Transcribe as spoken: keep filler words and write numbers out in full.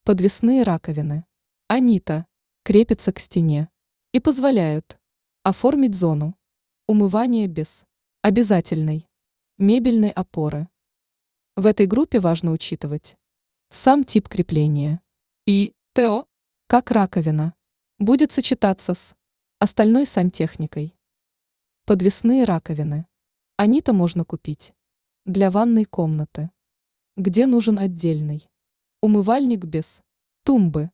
Подвесные раковины. Они-то крепятся к стене и позволяют оформить зону умывания без обязательной мебельной опоры. В этой группе важно учитывать сам тип крепления и то, как раковина будет сочетаться с остальной сантехникой. Подвесные раковины. Они-то можно купить для ванной комнаты, где нужен отдельный умывальник без тумбы.